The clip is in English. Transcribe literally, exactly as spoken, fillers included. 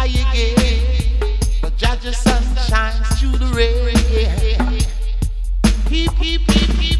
again. The judge's sun shines through the rain. Heap, heap, heap, heap.